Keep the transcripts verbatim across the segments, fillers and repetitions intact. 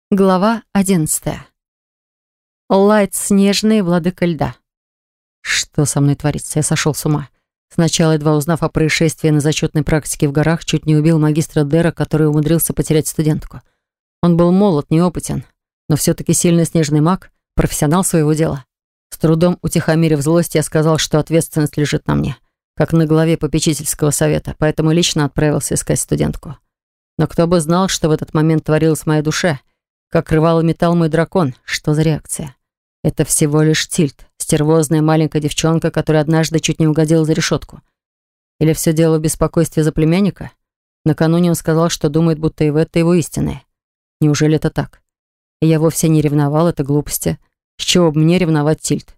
Глава одиннадцатая. Лайт снежный, владыка льда. Что со мной творится? Я сошел с ума. Сначала, едва узнав о происшествии на зачетной практике в горах, чуть не убил магистра Дера, который умудрился потерять студентку. Он был молод, неопытен, но все-таки сильный снежный маг, профессионал своего дела. С трудом утихомирив злость, я сказал, что ответственность лежит на мне, как на главе попечительского совета, поэтому лично отправился искать студентку. Но кто бы знал, что в этот момент творилось в моей душе, как рвал и металл мой дракон. Что за реакция? Это всего лишь Тильд, стервозная маленькая девчонка, которая однажды чуть не угодила за решетку. Или все дело в беспокойстве за племянника? Накануне он сказал, что думает, будто и в это его истинное. Неужели это так? И я вовсе не ревновал, это глупости. С чего бы мне ревновать Тильд?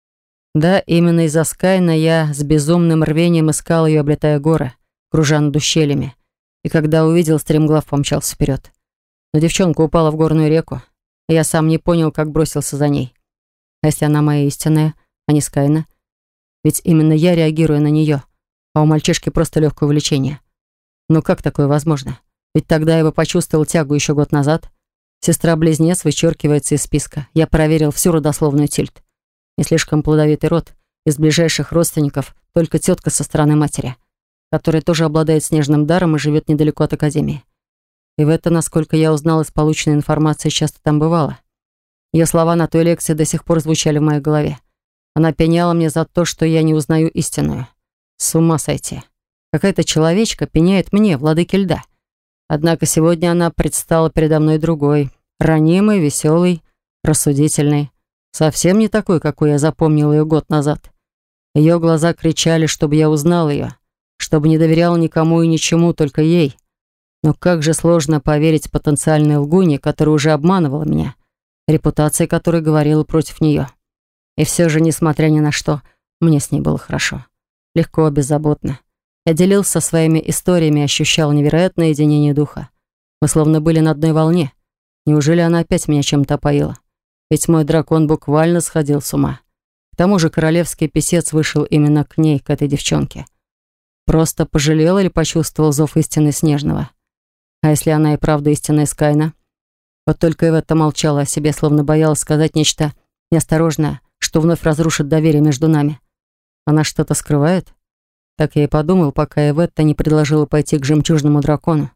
Да, именно из-за Скайна я с безумным рвением искал ее, облетая горы, кружа над ущельями. И когда увидел, стремглав помчался вперед. Но девчонка упала в горную реку, и я сам не понял, как бросился за ней. А если она моя истинная, а не Скайна? Ведь именно я реагирую на нее, а у мальчишки просто легкое увлечение. Ну как такое возможно? Ведь тогда я бы почувствовал тягу еще год назад. Сестра-близнец вычеркивается из списка. Я проверил всю родословную Тильд. Не слишком плодовитый род. Из ближайших родственников только тетка со стороны матери, которая тоже обладает снежным даром и живет недалеко от Академии. И в это, насколько я узнал из полученной информации, часто там бывало. Ее слова на той лекции до сих пор звучали в моей голове. Она пеняла мне за то, что я не узнаю истинную. С ума сойти. Какая-то человечка пеняет мне, владыке льда. Однако сегодня она предстала передо мной другой. Ранимой, веселой, рассудительной. Совсем не такой, какой я запомнил ее год назад. Ее глаза кричали, чтобы я узнал ее. Чтобы не доверял никому и ничему, только ей. Но как же сложно поверить потенциальной лгуне, которая уже обманывала меня, репутация которой говорила против нее. И все же, несмотря ни на что, мне с ней было хорошо. Легко, беззаботно. Я делился своими историями и ощущал невероятное единение духа. Мы словно были на одной волне. Неужели она опять меня чем-то опоила? Ведь мой дракон буквально сходил с ума. К тому же королевский писец вышел именно к ней, к этой девчонке. Просто пожалел или почувствовал зов истины Снежного? А если она и правда истинная Скайна? Вот только Иветта молчала о себе, словно боялась сказать нечто неосторожное, что вновь разрушит доверие между нами. Она что-то скрывает? Так я и подумал, пока Иветта не предложила пойти к жемчужному дракону.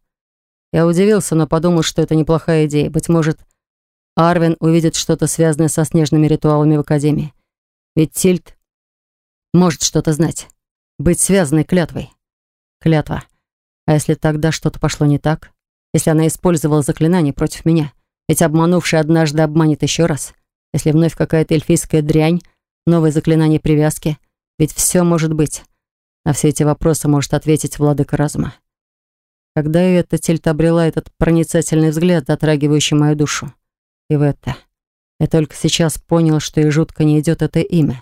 Я удивился, но подумал, что это неплохая идея. Быть может, Арвен увидит что-то связанное со снежными ритуалами в Академии. Ведь Тильд может что-то знать. Быть связанной клятвой. Клятва. А если тогда что-то пошло не так? Если она использовала заклинание против меня? Ведь обманувший однажды обманет еще раз. Если вновь какая-то эльфийская дрянь, новое заклинание привязки. Ведь все может быть. На все эти вопросы может ответить владыка разума. Когда эта Тильд обрела этот проницательный взгляд, затрагивающий мою душу. И в это. Я только сейчас понял, что ей жутко не идет это имя.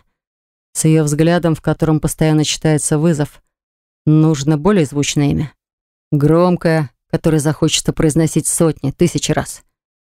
С ее взглядом, в котором постоянно читается вызов, нужно более звучное имя. Громкое, которое захочется произносить сотни, тысячи раз.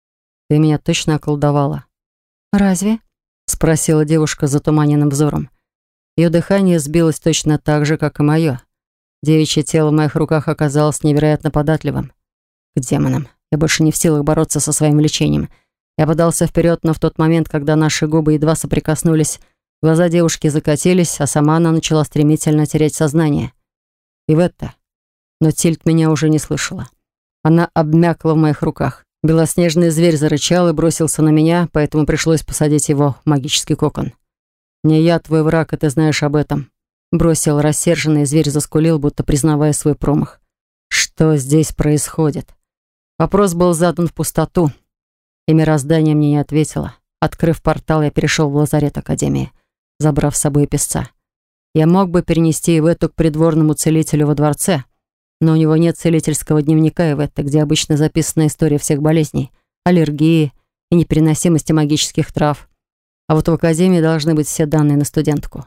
Ты меня точно околдовала. «Разве?» — спросила девушка с затуманенным взором. Ее дыхание сбилось точно так же, как и мое. Девичье тело в моих руках оказалось невероятно податливым. К демонам. Я больше не в силах бороться со своим влечением. Я подался вперед, но в тот момент, когда наши губы едва соприкоснулись, глаза девушки закатились, а сама она начала стремительно терять сознание. И в это. Но Тильд меня уже не слышала. Она обмякла в моих руках. Белоснежный зверь зарычал и бросился на меня, поэтому пришлось посадить его в магический кокон. «Не я твой враг, и ты знаешь об этом», — бросил рассерженный, зверь заскулил, будто признавая свой промах. «Что здесь происходит?» Вопрос был задан в пустоту, и мироздание мне не ответило. Открыв портал, я перешел в лазарет Академии, забрав с собой песца. Я мог бы перенести Ивету к придворному целителю во дворце, но у него нет целительского дневника Иветты, где обычно записана история всех болезней, аллергии и непереносимости магических трав. А вот в Академии должны быть все данные на студентку.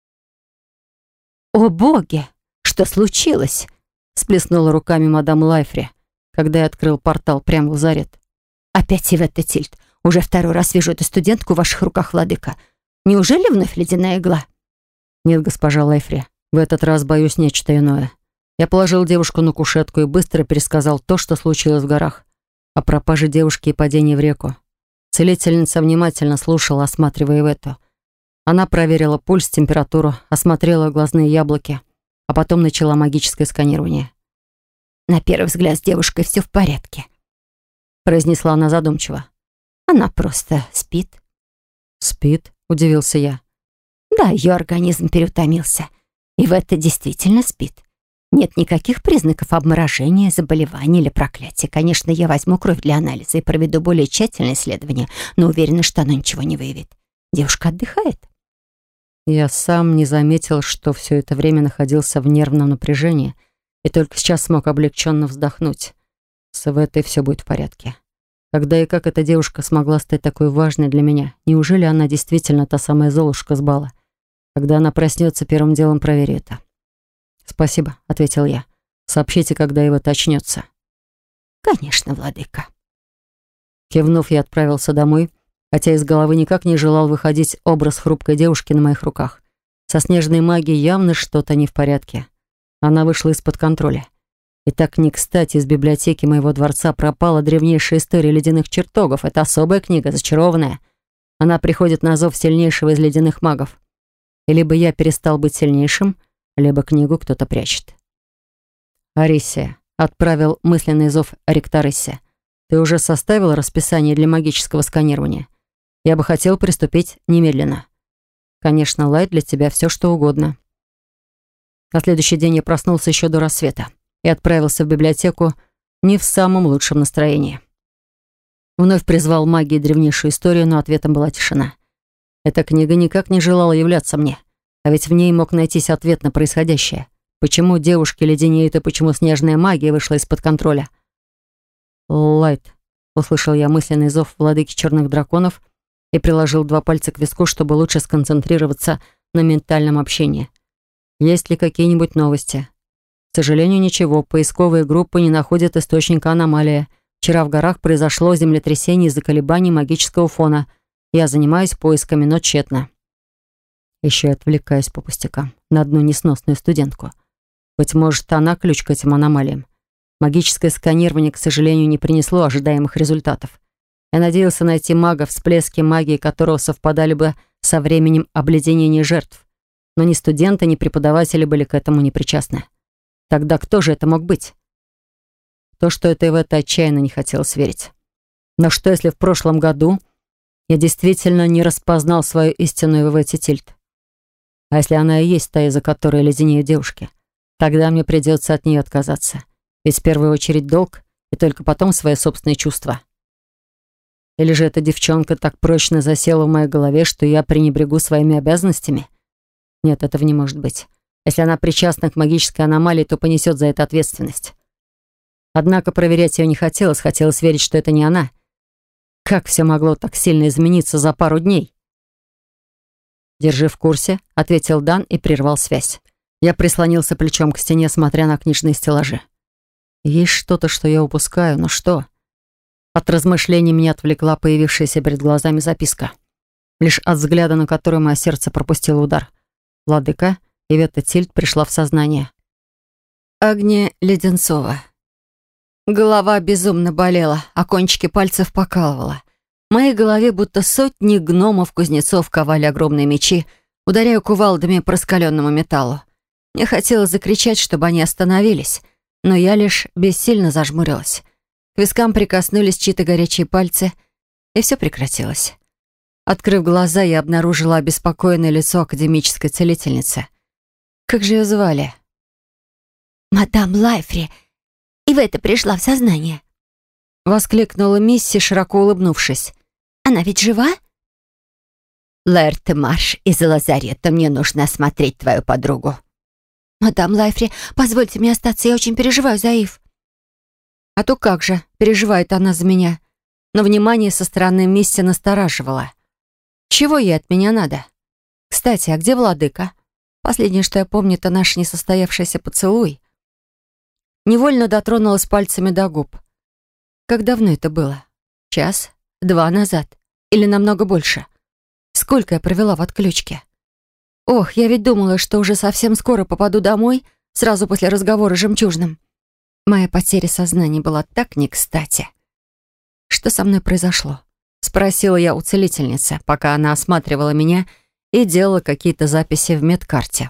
«О боги! Что случилось?» — сплеснула руками мадам Лайфри, когда я открыл портал прямо в лазарет. «Опять Иветта Тильд. Уже второй раз вижу эту студентку в ваших руках, владыка. Неужели вновь ледяная игла?» «Нет, госпожа Лайфри, в этот раз боюсь нечто иное». Я положил девушку на кушетку и быстро пересказал то, что случилось в горах. о пропаже девушки и падении в реку. Целительница внимательно слушала, осматривая Ивету. Она проверила пульс, температуру, осмотрела глазные яблоки, а потом начала магическое сканирование. «На первый взгляд с девушкой все в порядке», — произнесла она задумчиво. «Она просто спит». «Спит?» — удивился я. «Да, ее организм переутомился. И Ивета действительно спит. Нет никаких признаков обморожения, заболевания или проклятия. Конечно, я возьму кровь для анализа и проведу более тщательное исследование, но уверена, что оно ничего не выявит. Девушка отдыхает». Я сам не заметил, что все это время находился в нервном напряжении, и только сейчас смог облегченно вздохнуть. С Иветой все будет в порядке. Когда и как эта девушка смогла стать такой важной для меня? Неужели она действительно та самая Золушка с бала? Когда она проснется, первым делом проверю это. «Спасибо», — ответил я. «Сообщите, когда Ивета очнется». «Конечно, владыка». Кивнув, я отправился домой, хотя из головы никак не желал выходить образ хрупкой девушки на моих руках. Со снежной магией явно что-то не в порядке. Она вышла из-под контроля. И так не кстати из библиотеки моего дворца пропала древнейшая история ледяных чертогов. Это особая книга, зачарованная. Она приходит на зов сильнейшего из ледяных магов. И либо я перестал быть сильнейшим, либо книгу кто-то прячет. «Арисия», — отправил мысленный зов Ректориссе. «Ты уже составил расписание для магического сканирования? Я бы хотел приступить немедленно. Конечно, Лайт, для тебя все что угодно». На следующий день я проснулся еще до рассвета и отправился в библиотеку не в самом лучшем настроении. Вновь призвал магии древнейшую историю, но ответом была тишина. Эта книга никак не желала являться мне, а ведь в ней мог найтись ответ на происходящее. Почему девушки леденеют и почему снежная магия вышла из-под контроля? «Лайт», — услышал я мысленный зов владыки черных драконов и приложил два пальца к виску, чтобы лучше сконцентрироваться на ментальном общении. «Есть ли какие-нибудь новости?» К сожалению, ничего. Поисковые группы не находят источника аномалии. Вчера в горах произошло землетрясение из-за колебаний магического фона. Я занимаюсь поисками, но тщетно. Еще и отвлекаюсь по пустякам на одну несносную студентку. Быть может, она ключ к этим аномалиям. Магическое сканирование, к сожалению, не принесло ожидаемых результатов. Я надеялся найти мага, всплески магии которого совпадали бы со временем обледенения жертв. Но ни студенты, ни преподаватели были к этому не причастны. Тогда кто же это мог быть? То, что это и в это отчаянно не хотелось верить. Но что, если в прошлом году я действительно не распознал свою истинную Иветти Тильт? А если она и есть та, из-за которой леденеют девушки? Тогда мне придется от нее отказаться. Ведь в первую очередь долг, и только потом свои собственные чувства. Или же эта девчонка так прочно засела в моей голове, что я пренебрегу своими обязанностями? Нет, этого не может быть. Если она причастна к магической аномалии, то понесет за это ответственность. Однако проверять ее не хотелось, хотелось верить, что это не она. Как все могло так сильно измениться за пару дней? «Держи в курсе», — ответил Дан и прервал связь. Я прислонился плечом к стене, смотря на книжные стеллажи. Есть что-то, что я упускаю, но что? От размышлений меня отвлекла появившаяся перед глазами записка. Лишь от взгляда, на который мое сердце пропустило удар. Владыка Иветта Тильт пришла в сознание. Агния Леденцова. Голова безумно болела, а кончики пальцев покалывала. В моей голове будто сотни гномов-кузнецов ковали огромные мечи, ударяя кувалдами по раскаленному металлу. Мне хотелось закричать, чтобы они остановились, но я лишь бессильно зажмурилась. К вискам прикоснулись чьи-то горячие пальцы, и все прекратилось. Открыв глаза, я обнаружила обеспокоенное лицо академической целительницы. Как же ее звали? «Мадам Лайфри, Ивета пришла в сознание», — воскликнула Мисси, широко улыбнувшись. «Она ведь жива?» «Лэр, ты марш из лазарета, мне нужно осмотреть твою подругу». «Мадам Лайфри, позвольте мне остаться, я очень переживаю за Ив». А то как же, переживает она за меня. Но внимание со стороны Мисси настораживало. Чего ей от меня надо? Кстати, а где владыка? Последнее, что я помню, это наш несостоявшийся поцелуй. Невольно дотронулась пальцами до губ. Как давно это было? Час? Два назад? Или намного больше? Сколько я провела в отключке? Ох, я ведь думала, что уже совсем скоро попаду домой, сразу после разговора с жемчужным. Моя потеря сознания была так не кстати. Что со мной произошло? Спросила я у целительницы, пока она осматривала меня и делала какие-то записи в медкарте.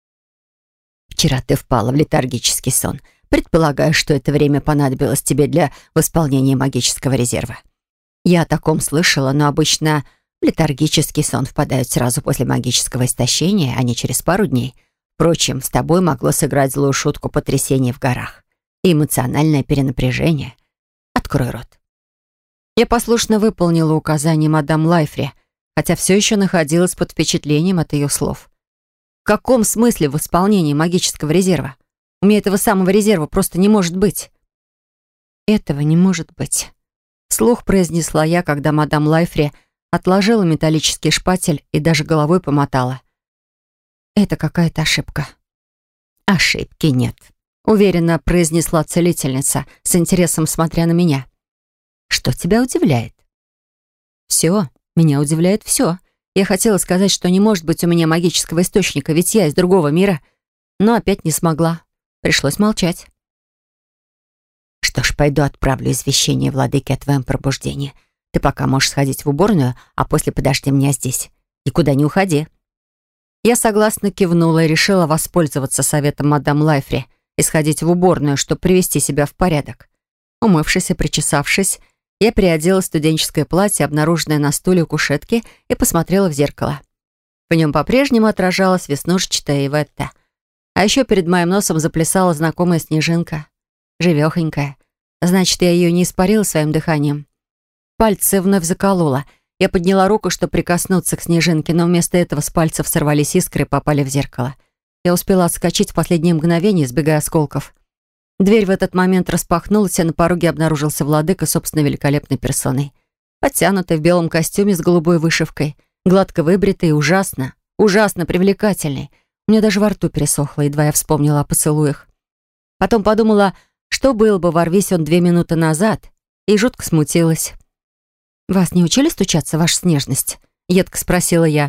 Вчера ты впала в летаргический сон. Предполагаю, что это время понадобилось тебе для восполнения магического резерва. Я о таком слышала, но обычно в летаргический сон впадают сразу после магического истощения, а не через пару дней. Впрочем, с тобой могло сыграть злую шутку потрясение в горах и эмоциональное перенапряжение. Открой рот. Я послушно выполнила указание мадам Лайфри, хотя все еще находилась под впечатлением от ее слов. В каком смысле восполнение магического резерва? У меня этого самого резерва просто не может быть. Этого не может быть. Вслух произнесла я, когда мадам Лайфри отложила металлический шпатель и даже головой помотала. Это какая-то ошибка. Ошибки нет, Уверенно произнесла целительница, с интересом смотря на меня. Что тебя удивляет? Все. Меня удивляет все. Я хотела сказать, что не может быть у меня магического источника, ведь я из другого мира, но опять не смогла. Пришлось молчать. Что ж, пойду отправлю извещение владыке о твоем пробуждении. Ты пока можешь сходить в уборную, а после подожди меня здесь. Никуда не уходи. Я согласно кивнула и решила воспользоваться советом мадам Лайфри и сходить в уборную, чтобы привести себя в порядок. Умывшись и причесавшись, я приодела студенческое платье, обнаруженное на стуле у кушетки, и посмотрела в зеркало. В нем по-прежнему отражалась веснушчатая Иветта. А еще перед моим носом заплясала знакомая снежинка. Живехонькая. Значит, я ее не испарила своим дыханием. Пальцы вновь заколола. Я подняла руку, чтобы прикоснуться к снежинке, но вместо этого с пальцев сорвались искры и попали в зеркало. Я успела отскочить в последнее мгновение, избегая осколков. Дверь в этот момент распахнулась, и на пороге обнаружился владыка собственной великолепной персоной. Подтянутый в белом костюме с голубой вышивкой, гладко выбритый и ужасно, ужасно привлекательный. У меня даже во рту пересохло, едва я вспомнила о поцелуях. Потом подумала, что было бы, ворвись он две минуты назад, и жутко смутилась. «Вас не учили стучаться, ваша снежность?» — едко спросила я.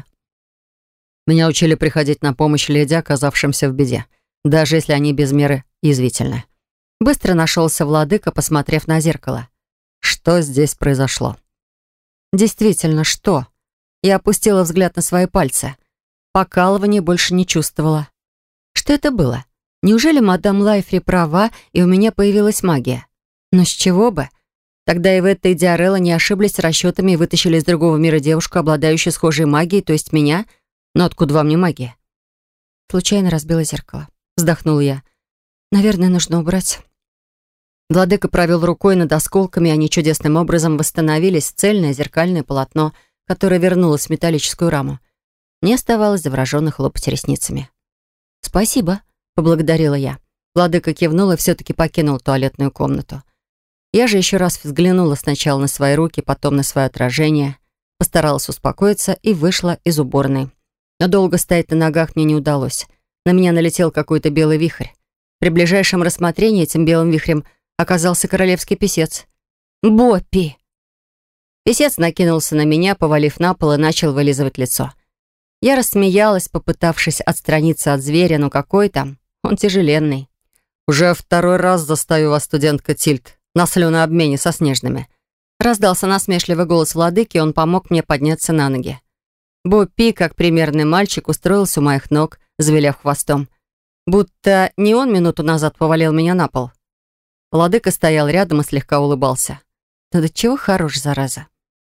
Меня учили приходить на помощь леди, оказавшимся в беде, даже если они без меры язвительны. Быстро нашелся владыка, посмотрев на зеркало. Что здесь произошло? Действительно, что? Я опустила взгляд на свои пальцы. Покалывания больше не чувствовала. Что это было? Неужели мадам Лайфри права, и у меня появилась магия? Но с чего бы? Тогда и Иветта и Диарелла не ошиблись с расчетами и вытащили из другого мира девушку, обладающую схожей магией, то есть меня. Но откуда вам не магия? Случайно разбила зеркало. Вздохнула я. Наверное, нужно убрать. Владыка провел рукой над осколками, и они чудесным образом восстановились в цельное зеркальное полотно, которое вернулось в металлическую раму. Мне оставалось завороженно хлопать ресницами. «Спасибо», — поблагодарила я. Владыка кивнул и все-таки покинул туалетную комнату. Я же еще раз взглянула сначала на свои руки, потом на свое отражение, постаралась успокоиться и вышла из уборной. Но долго стоять на ногах мне не удалось. На меня налетел какой-то белый вихрь. При ближайшем рассмотрении этим белым вихрем оказался королевский писец. «Боппи!» Писец накинулся на меня, повалив на пол, и начал вылизывать лицо. Я рассмеялась, попытавшись отстраниться от зверя, но какой там? Он тяжеленный. «Уже второй раз застаю вас, студентка Тильт, на слюнообмене со снежными». Раздался насмешливый голос владыки, и он помог мне подняться на ноги. Боппи, как примерный мальчик, устроился у моих ног, завиляв хвостом. Будто не он минуту назад повалил меня на пол. Владыка стоял рядом и слегка улыбался. «Ну да чего хорош, зараза!»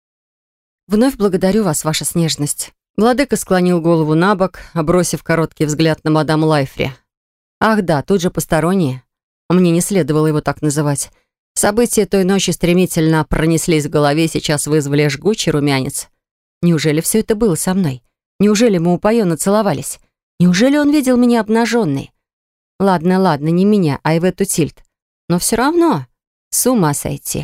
«Вновь благодарю вас, ваша снежность». Владыка склонил голову на бок, бросив короткий взгляд на мадам Лайфри. «Ах да, тут же посторонние. Мне не следовало его так называть. События той ночи стремительно пронеслись в голове и сейчас вызвали жгучий румянец. Неужели все это было со мной? Неужели мы упоенно целовались? Неужели он видел меня обнаженной? Ладно, ладно, не меня, а Ивету Тильт. Но все равно с ума сойти».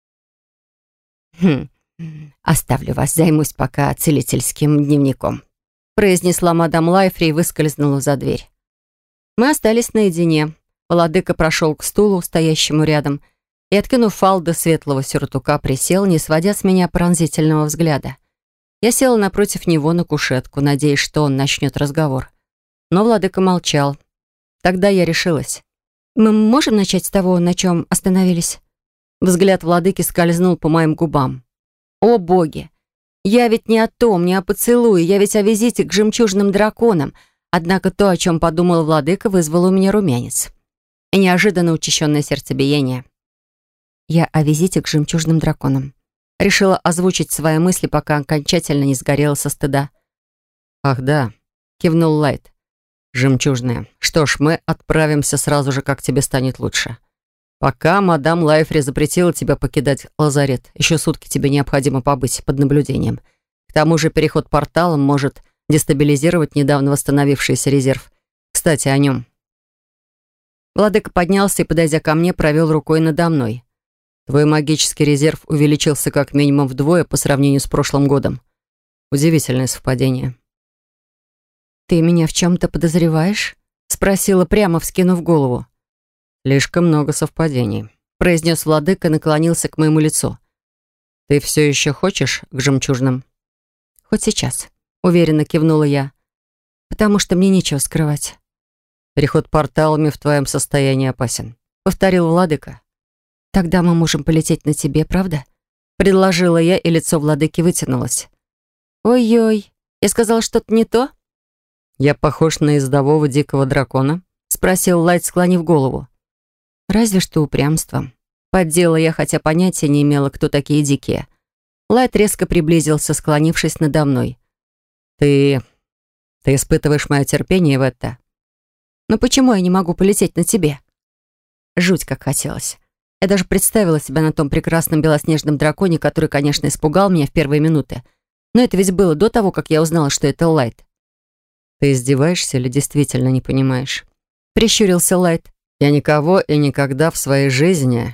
«Хм, оставлю вас, займусь пока целительским дневником», произнесла мадам Лайфри и выскользнула за дверь. Мы остались наедине. Владыка прошел к стулу, стоящему рядом, и, откинув фалды светлого сюртука, присел, не сводя с меня пронзительного взгляда. Я села напротив него на кушетку, надеясь, что он начнет разговор. Но владыка молчал. Тогда я решилась. «Мы можем начать с того, на чем остановились?» Взгляд владыки скользнул по моим губам. О боги! Я ведь не о том, не о поцелуе, я ведь о визите к жемчужным драконам. Однако то, о чем подумал владыка, вызвало у меня румянец. И неожиданно учащенное сердцебиение. Я о визите к жемчужным драконам. Решила озвучить свои мысли, пока окончательно не сгорела со стыда. «Ах да», — кивнул Лайт. «Жемчужная. Что ж, мы отправимся сразу же, как тебе станет лучше. Пока мадам Лайфри запретила тебя покидать лазарет, еще сутки тебе необходимо побыть под наблюдением. К тому же переход порталом может дестабилизировать недавно восстановившийся резерв. Кстати, о нем». Владыка поднялся и, подойдя ко мне, провел рукой надо мной. «Твой магический резерв увеличился как минимум вдвое по сравнению с прошлым годом. Удивительное совпадение». «Ты меня в чем-то подозреваешь?» — спросила прямо, вскинув голову. «Слишком много совпадений», — произнес владыка и наклонился к моему лицу. «Ты все еще хочешь к жемчужным?» «Хоть сейчас», — уверенно кивнула я, «потому что мне нечего скрывать». «Переход порталами в твоем состоянии опасен», — повторил владыка. «Тогда мы можем полететь на тебе, правда?» — предложила я, и лицо владыки вытянулось. «Ой-ой, я сказала что-то не то?» «Я похож на ездового дикого дракона?» — спросил Лайт, склонив голову. «Разве что упрямством». Поддела я, хотя понятия не имела, кто такие дикие. Лайт резко приблизился, склонившись надо мной. «Ты... ты испытываешь мое терпение в это?» «Но почему я не могу полететь на тебе?» Жуть как хотелось. Я даже представила себя на том прекрасном белоснежном драконе, который, конечно, испугал меня в первые минуты. Но это ведь было до того, как я узнала, что это Лайт. «Ты издеваешься или действительно не понимаешь?» Прищурился Лайт. «Я никого и никогда в своей жизни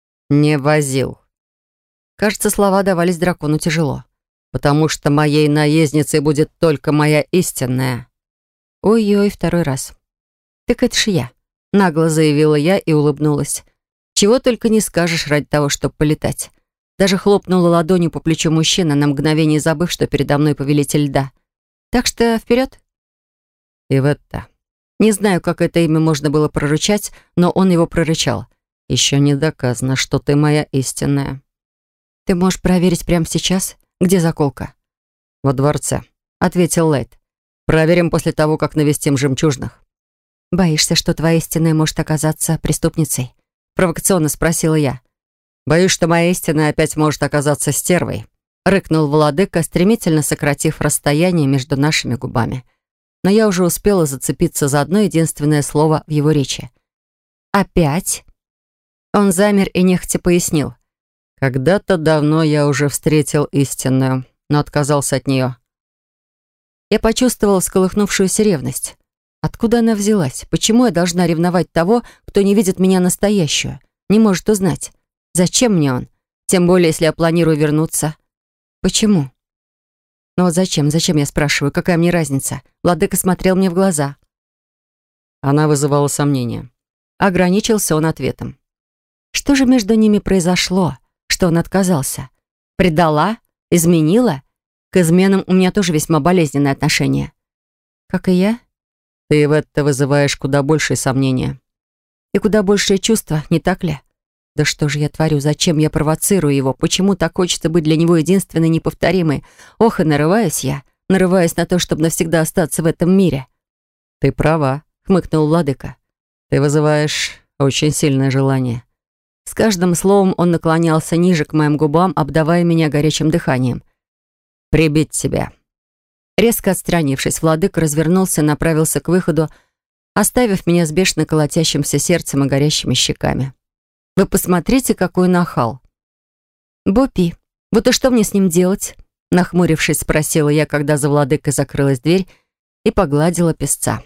не возил». Кажется, слова давались дракону тяжело. «Потому что моей наездницей будет только моя истинная». Ой-ой, второй раз. «Так это ж я», — нагло заявила я и улыбнулась. Чего только не скажешь ради того, чтобы полетать. Даже хлопнула ладонью по плечу мужчины, на мгновение забыв, что передо мной повелитель льда. Так что вперед. «Иветта». Не знаю, как это имя можно было прорычать, но он его прорычал. «Еще не доказано, что ты моя истинная». «Ты можешь проверить прямо сейчас? Где заколка?» «Во дворце», — ответил Лайт. «Проверим после того, как навестим жемчужных». «Боишься, что твоя истинная может оказаться преступницей?» Провокационно спросила я. «Боюсь, что моя истинная опять может оказаться стервой», — рыкнул владыка, стремительно сократив расстояние между нашими губами. Но я уже успела зацепиться за одно единственное слово в его речи. «Опять?» Он замер и нехотя пояснил. «Когда-то давно я уже встретил истинную, но отказался от нее». Я почувствовала всколыхнувшуюся ревность. Откуда она взялась? Почему я должна ревновать того, кто не видит меня настоящую, не может узнать? Зачем мне он? Тем более, если я планирую вернуться. Почему? Ну вот зачем? Зачем, я спрашиваю? Какая мне разница? Владыка смотрел мне в глаза. Она вызывала сомнения. Ограничился он ответом. Что же между ними произошло? Что он отказался? Предала? Изменила? К изменам у меня тоже весьма болезненное отношение. Как и я? Ты в это вызываешь куда большие сомнения. И куда большее чувство, не так ли? Да что же я творю? Зачем я провоцирую его? Почему так хочется быть для него единственной, неповторимой? Ох, и нарываюсь я. Нарываюсь на то, чтобы навсегда остаться в этом мире. Ты права, хмыкнул владыка. Ты вызываешь очень сильное желание. С каждым словом он наклонялся ниже к моим губам, обдавая меня горячим дыханием. «Прибить тебя». Резко отстранившись, владыка развернулся и направился к выходу, оставив меня с бешено колотящимся сердцем и горящими щеками. «Вы посмотрите, какой нахал!» «Бопи, вот и что мне с ним делать?» Нахмурившись, спросила я, когда за владыкой закрылась дверь, и погладила песца.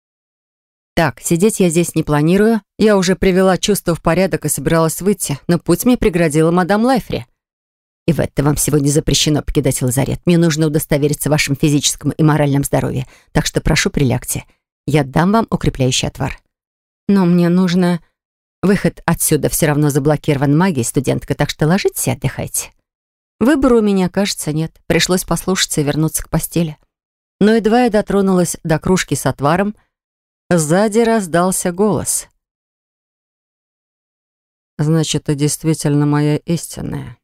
«Так, сидеть я здесь не планирую. Я уже привела чувство в порядок и собиралась выйти, но путь мне преградила мадам Лайфри. И в это вам сегодня запрещено покидать лазарет. Мне нужно удостовериться в вашем физическом и моральном здоровье, так что прошу, прилягте. Я дам вам укрепляющий отвар. Но мне нужно... Выход отсюда все равно заблокирован магией, студентка, так что ложитесь и отдыхайте». Выбора у меня, кажется, нет. Пришлось послушаться и вернуться к постели. Но едва я дотронулась до кружки с отваром, сзади раздался голос. Значит, ты действительно моя истинная.